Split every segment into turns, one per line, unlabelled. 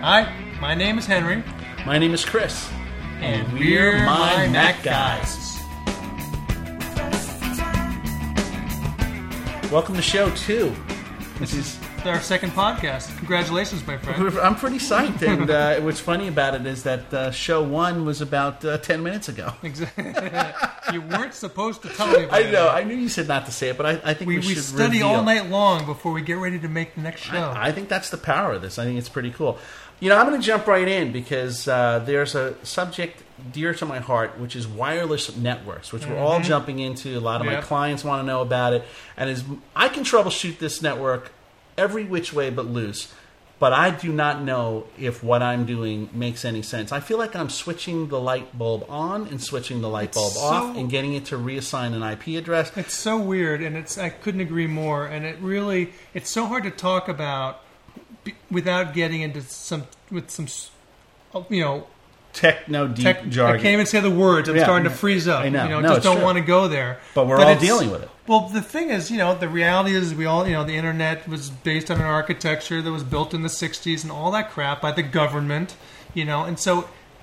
Hi, my name is Henry.
My name is Chris.
And we're My Mac Guys.
Welcome to show 2.
This is our second podcast. Congratulations, my friend.
I'm pretty psyched. And what's funny about it is that show 1 was about 10 minutes ago.
Exactly. You weren't supposed to tell me about
I know. I knew you said not to say it, but I think we should
study
reveal.
all night long before we get ready to make the next show.
I think that's the power of this. I think it's pretty cool. You know, I'm going to jump right in because there's a subject dear to my heart, which is wireless networks, which we're all jumping into. A lot of my clients want to know about it. And I can troubleshoot this network every which way but loose, but I do not know if what I'm doing makes any sense. I feel like I'm switching the light bulb on and switching the light bulb off and getting it to reassign an IP address.
It's so weird, and I couldn't agree more. And it's so hard to talk about without getting into some
Techno-deep jargon.
I can't even say the words. I'm starting to freeze up.
I know.
Just don't want to go there.
But we're all dealing with it.
Well, the thing is, the reality is we all, the internet was based on an architecture that was built in the 60s and all that crap by the government, and so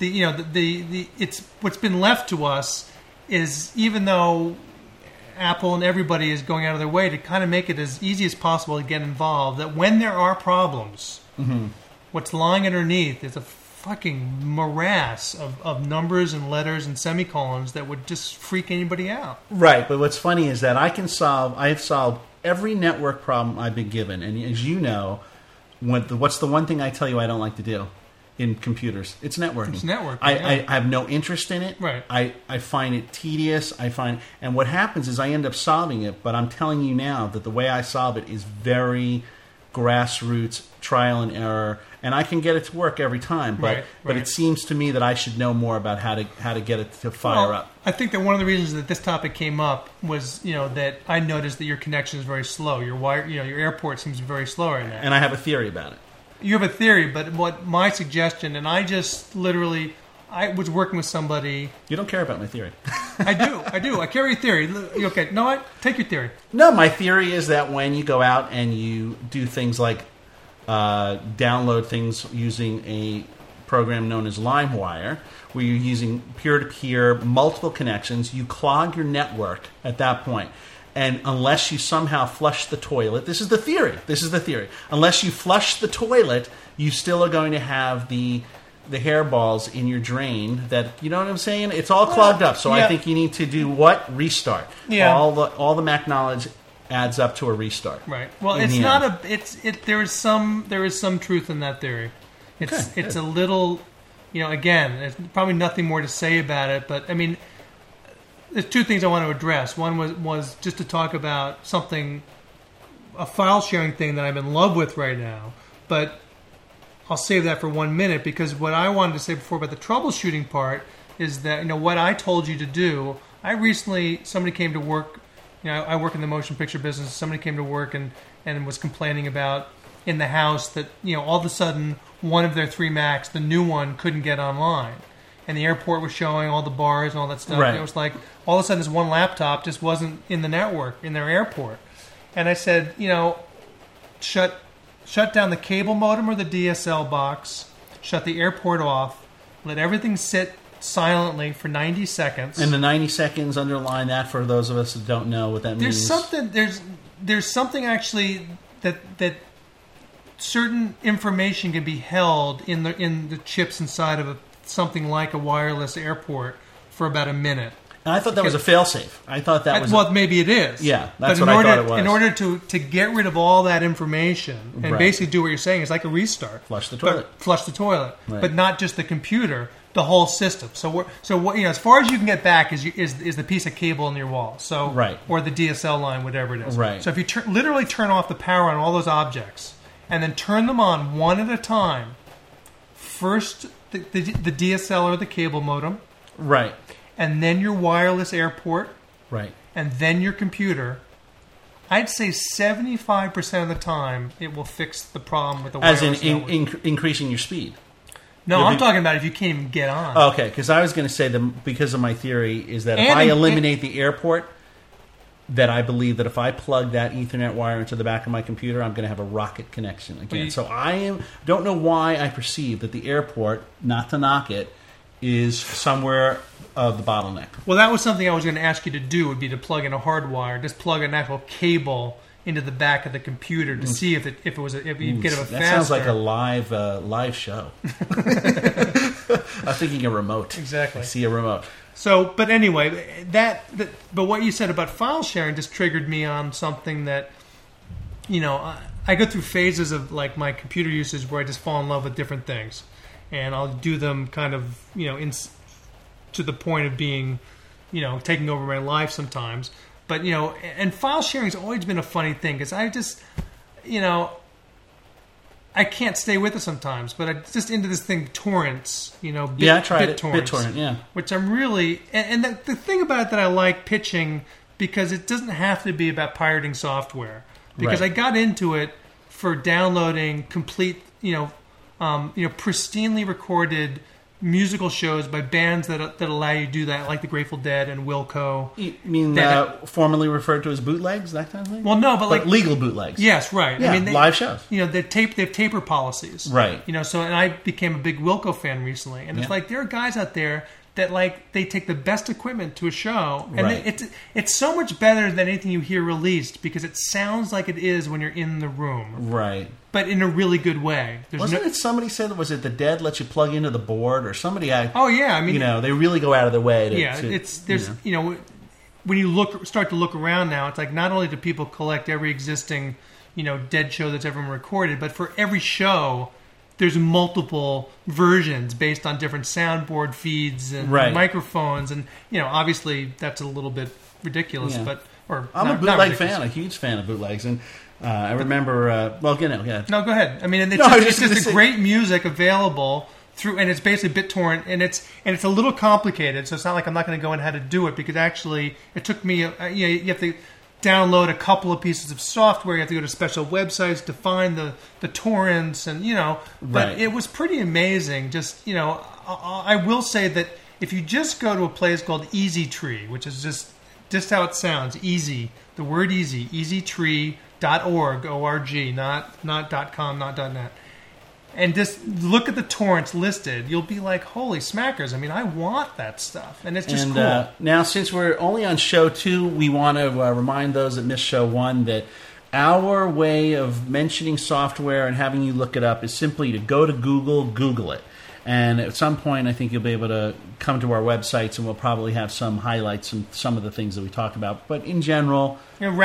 it's what's been left to us is, even though Apple and everybody is going out of their way to kind of make it as easy as possible to get involved, that when there are problems, what's lying underneath is a fucking morass of numbers and letters and semicolons that would just freak anybody out.
Right, but what's funny is that I have solved every network problem I've been given. And as you know, what's the one thing I tell you I don't like to do in computers? It's networking.
It's networking.
I have no interest in it.
Right.
I find it tedious. And what happens is I end up solving it, but I'm telling you now that the way I solve it is very grassroots, trial and error, and I can get it to work every time. But it seems to me that I should know more about how to get it to fire up.
I think that one of the reasons that this topic came up was that I noticed that your connection is very slow. Your airport seems very slow right now.
And I have a theory about it.
You have a theory, but what my suggestion, and I just literally, I was working with somebody.
You don't care about my theory.
I do. I carry a theory. Okay, no, take your theory.
No, my theory is that when you go out and you do things like download things using a program known as LimeWire, where you're using peer-to-peer, multiple connections, you clog your network at that point. And unless you somehow flush the toilet, this is the theory. Unless you flush the toilet, you still are going to have the hairballs in your drain that, you know what I'm saying? It's all clogged up. So I think you need to do what? Restart. Yeah. All the Mac knowledge adds up to a restart.
Right. Well, it's not there is some truth in that theory. It's a little, again, there's probably nothing more to say about it, but I mean, there's two things I want to address. One was just to talk about a file sharing thing that I'm in love with right now, but I'll save that for 1 minute, because what I wanted to say before about the troubleshooting part is that, what I told you to do, somebody came to work, I work in the motion picture business, somebody came to work and was complaining about in the house that, all of a sudden one of their 3 Macs, the new one, couldn't get online. And the airport was showing all the bars and all that stuff. Right. And it was like, all of a sudden this one laptop just wasn't in the network, in their airport. And I said, shut down the cable modem or the DSL box, shut the airport off, let everything sit silently for 90 seconds.
And the 90 seconds, underline that for those of us who don't know what that means.
There's something actually that certain information can be held in the chips inside of something like a wireless airport for about a minute.
And I thought that was a fail-safe. I thought that was...
Well, maybe it is.
Yeah, that's what I thought it was.
In order to get rid of all that information and basically do what you're saying, it's like a restart.
Flush the toilet.
Right. But not just the computer, the whole system. So as far as you can get back is the piece of cable in your wall. So or the DSL line, whatever it is.
Right.
So if you literally turn off the power on all those objects and then turn them on one at a time, first the DSL or the cable modem.
Right.
And then your wireless airport.
Right.
And then your computer. I'd say 75% of the time it will fix the problem with the wireless network.
As in increasing your speed.
No, I'm talking about if you can't even get on.
Okay, because I was going to say because of my theory is that if I eliminate the airport, that I believe that if I plug that Ethernet wire into the back of my computer, I'm going to have a rocket connection again. So don't know why I perceive that the airport, not to knock it, is somewhere of the bottleneck.
Well, that was something I was going to ask you to do, would be to plug in a hard wire, just plug an actual cable into the back of the computer to see if you get it faster.
That sounds like a live show. I'm thinking a remote.
Exactly.
I see a remote.
So, but anyway, but what you said about file sharing just triggered me on something that, I go through phases of like my computer usage where I just fall in love with different things, and I'll do them kind of, to the point of being, taking over my life sometimes. But, and file sharing has always been a funny thing because I just, I can't stay with it sometimes, but I'm just into this thing, torrents,
I tried it.
BitTorrents,
BitTorrent, yeah. Which
I'm really, and the thing about it that I like pitching, because it doesn't have to be about pirating software, because I got into it for downloading complete, pristinely recorded musical shows by bands that allow you to do that, like the Grateful Dead and Wilco.
You mean formerly referred to as bootlegs, that kind of thing?
Well, no, but like
legal bootlegs.
Yes, right.
Yeah, live shows.
They have taper policies.
Right.
So and I became a big Wilco fan recently, and it's like there are guys out there that like they take the best equipment to a show, and it's so much better than anything you hear released because it sounds like it is when you're in the room.
Right.
But in a really good way.
Wasn't it somebody said, was it the Dead lets you plug into the board or somebody?
Oh yeah, I mean,
they really go out of their way to.
Yeah, when you start to look around now, it's like not only do people collect every existing, Dead show that's ever been recorded, but for every show, there's multiple versions based on different soundboard feeds and microphones, and obviously that's a little bit ridiculous, I'm
a bootleg fan, a huge fan of bootlegs, and. I remember. No, go
ahead. I mean, it's just great music available through, and it's basically BitTorrent, and it's a little complicated. So it's not like I'm not going to go in how to do it because actually it took me. You have to download a couple of pieces of software. You have to go to special websites to find the torrents, and But it was pretty amazing. Just I will say that if you just go to a place called Easy Tree, which is just how it sounds, easy. The word easy, easytree.org, O-R-G, not .com, not .net. And just look at the torrents listed. You'll be like, holy smackers. I mean, I want that stuff. And it's just cool.
Now, since we're only on show 2, we want to remind those that missed show 1 that our way of mentioning software and having you look it up is simply to go to Google it. And at some point, I think you'll be able to come to our websites, and we'll probably have some highlights and some of the things that we talked about. But in general,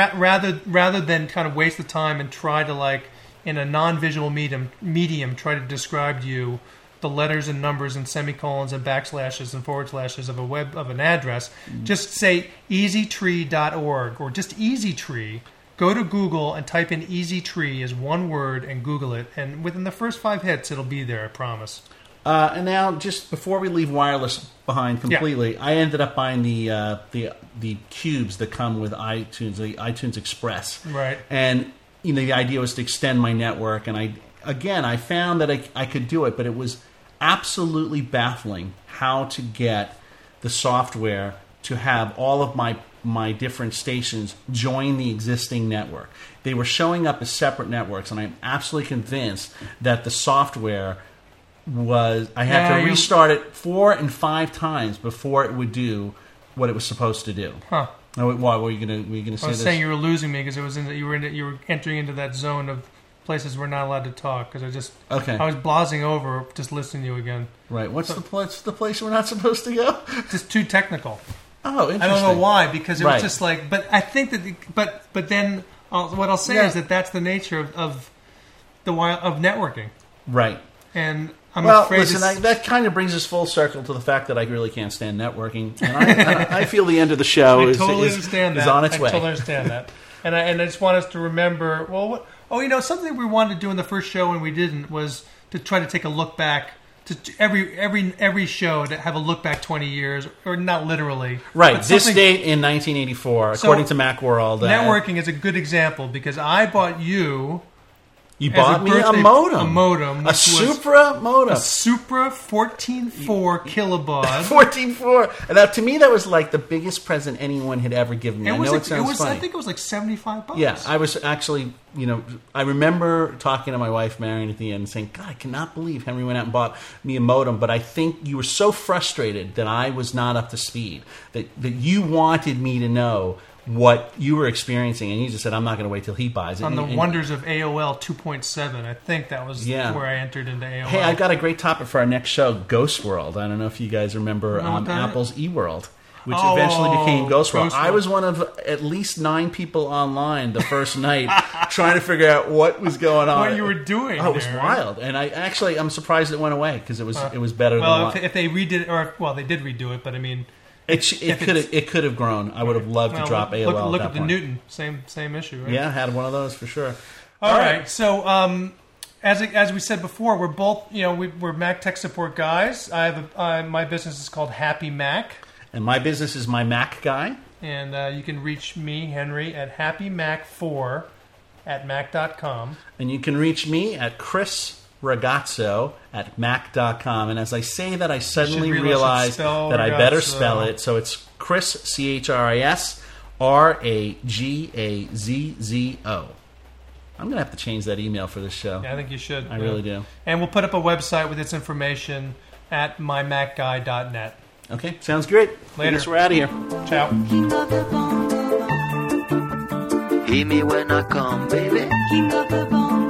rather than kind of waste the time and try to, like, in a non-visual medium, try to describe to you the letters and numbers and semicolons and backslashes and forward slashes of an address, just say easytree.org or just EasyTree. Go to Google and type in EasyTree as one word and Google it, and within the first 5 hits, it'll be there. I promise.
And now, just before we leave wireless behind completely, I ended up buying the cubes that come with iTunes, the iTunes Express.
Right.
And the idea was to extend my network, and I found that I could do it, but it was absolutely baffling how to get the software to have all of my different stations join the existing network. They were showing up as separate networks, and I'm absolutely convinced that the software I had to restart it 4 and 5 times before it would do what it was supposed to do.
Huh.
Why were you going to say this?
I was saying you were losing me because it was you were entering into that zone of places we're not allowed to talk because I was blasing over just listening to you again.
Right. What's the place we're not supposed to go?
Just too technical.
Oh, interesting.
I don't know why because it was just like. But I think that. But then what I'll say is that that's the nature of networking.
Right.
And I'm
afraid. Listen, that kind of brings us full circle to the fact that I really can't stand networking, and I feel the end of the show is on its way.
I totally understand that, and I just want us to remember. Well, something we wanted to do in the first show and we didn't was to try to take a look back to every show to have a look back 20 years, or not literally.
Right. This date in 1984, according to Macworld.
Networking is a good example because I bought you
You bought me a modem.
A modem.
A Supra modem.
A Supra 14.4 kilobaud.
14.4. And now, to me, that was like the biggest present anyone had ever given me. I know it sounds funny.
I think it was like $75.
Yeah, I was actually, I remember talking to my wife, Marion, at the end and saying, God, I cannot believe Henry went out and bought me a modem. But I think you were so frustrated that I was not up to speed, that you wanted me to know what you were experiencing, and you just said, I'm not going to wait till he buys it.
On the wonders of AOL 2.7, I think that was where I entered into AOL.
Hey, I've got a great topic for our next show, Ghost World. I don't know if you guys remember Apple's eWorld, which eventually became Ghost World. I was one of at least 9 people online the first night trying to figure out what was going on.
What you were doing.
Oh, it was wild. And I'm surprised it went away, because it was better than
Well, if they redid it, they did redo it, but I mean...
It could have grown. I would have loved to drop AOL.
Look
at
at the Newton, same issue, right?
Yeah, had one of those for sure.
All right. So as we said before, we're both we're Mac tech support guys. I have my business is called Happy Mac,
and my business is My Mac Guy.
And you can reach me, Henry, at happymac4@mac.com.
And you can reach me at Chris Ragazzo at mac.com. And as I say that, I suddenly realize that I better spell it. So it's Chris, CHRIS, RAGAZZO. I'm going to have to change that email for this show.
Yeah, I think you should.
I really do.
And we'll put up a website with its information at mymacguy.net.
Okay, sounds great.
Later.
I guess we're out of here.
Ciao.
Hear me when I come, baby.
King of the bone.